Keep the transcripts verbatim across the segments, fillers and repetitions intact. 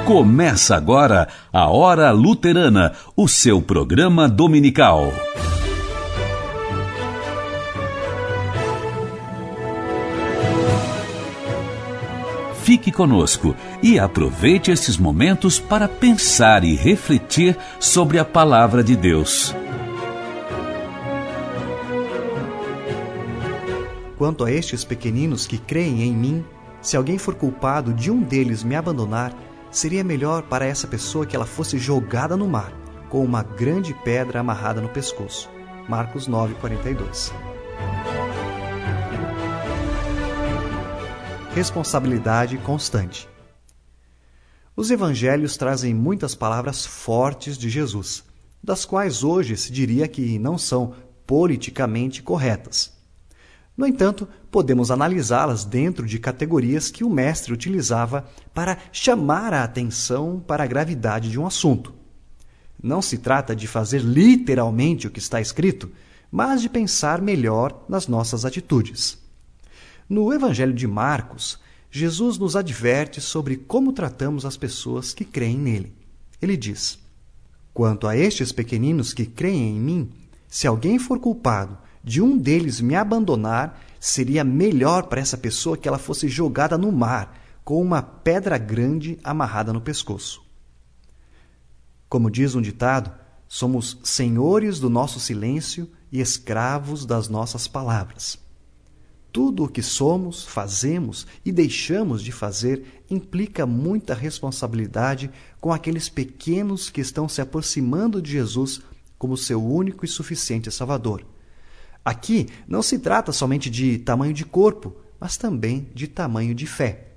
Começa agora a Hora Luterana, o seu programa dominical. Fique conosco e aproveite estes momentos para pensar e refletir sobre a Palavra de Deus. Quanto a estes pequeninos que creem em mim, se alguém for culpado de um deles me abandonar, seria melhor para essa pessoa que ela fosse jogada no mar, com uma grande pedra amarrada no pescoço. Marcos nove, quarenta e dois. Responsabilidade constante. Os evangelhos trazem muitas palavras fortes de Jesus, das quais hoje se diria que não são politicamente corretas. No entanto, podemos analisá-las dentro de categorias que o mestre utilizava para chamar a atenção para a gravidade de um assunto. Não se trata de fazer literalmente o que está escrito, mas de pensar melhor nas nossas atitudes. No Evangelho de Marcos, Jesus nos adverte sobre como tratamos as pessoas que creem nele. Ele diz: "Quanto a estes pequeninos que creem em mim, se alguém for culpado de um deles me abandonar, seria melhor para essa pessoa que ela fosse jogada no mar, com uma pedra grande amarrada no pescoço." Como diz um ditado, somos senhores do nosso silêncio e escravos das nossas palavras. Tudo o que somos, fazemos e deixamos de fazer implica muita responsabilidade com aqueles pequenos que estão se aproximando de Jesus como seu único e suficiente Salvador. Aqui não se trata somente de tamanho de corpo, mas também de tamanho de fé.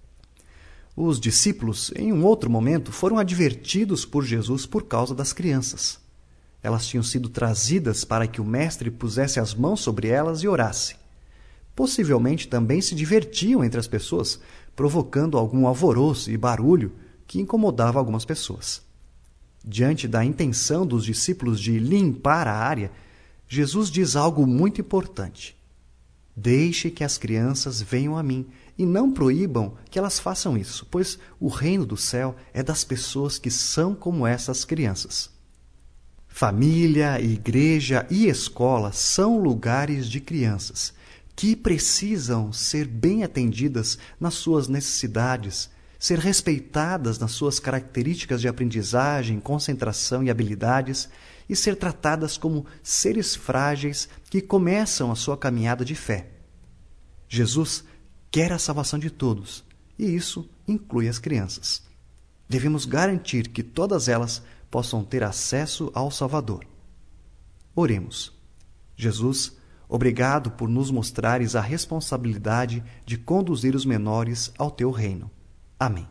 Os discípulos, em um outro momento, foram advertidos por Jesus por causa das crianças. Elas tinham sido trazidas para que o mestre pusesse as mãos sobre elas e orasse. Possivelmente também se divertiam entre as pessoas, provocando algum alvoroço e barulho que incomodava algumas pessoas. Diante da intenção dos discípulos de limpar a área, Jesus diz algo muito importante: "Deixe que as crianças venham a mim e não proíbam que elas façam isso, pois o reino do céu é das pessoas que são como essas crianças." Família, igreja e escola são lugares de crianças que precisam ser bem atendidas nas suas necessidades, ser respeitadas nas suas características de aprendizagem, concentração e habilidades, e ser tratadas como seres frágeis que começam a sua caminhada de fé. Jesus quer a salvação de todos, e isso inclui as crianças. Devemos garantir que todas elas possam ter acesso ao Salvador. Oremos. Jesus, obrigado por nos mostrares a responsabilidade de conduzir os menores ao teu reino. Amém.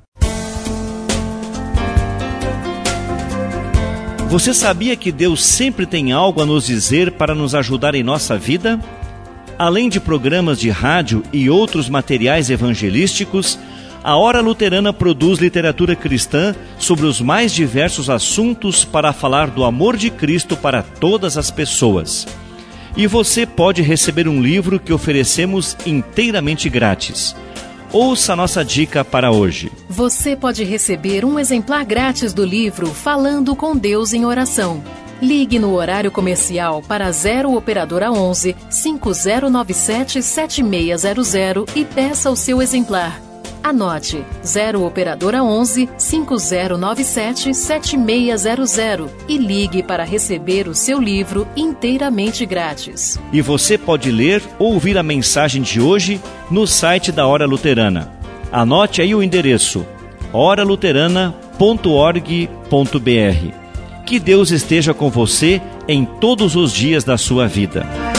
Você sabia que Deus sempre tem algo a nos dizer para nos ajudar em nossa vida? Além de programas de rádio e outros materiais evangelísticos, a Hora Luterana produz literatura cristã sobre os mais diversos assuntos para falar do amor de Cristo para todas as pessoas. E você pode receber um livro que oferecemos inteiramente grátis. Ouça a nossa dica para hoje. Você pode receber um exemplar grátis do livro Falando com Deus em Oração. Ligue no horário comercial para zero Operadora onze, cinco zero nove sete, sete seis zero zero e peça o seu exemplar. Anote: zero Operadora onze, cinco zero nove sete, sete seis zero zero e ligue para receber o seu livro inteiramente grátis. E você pode ler ou ouvir a mensagem de hoje no site da Hora Luterana. Anote aí o endereço: hora luterana ponto org ponto br. Que Deus esteja com você em todos os dias da sua vida.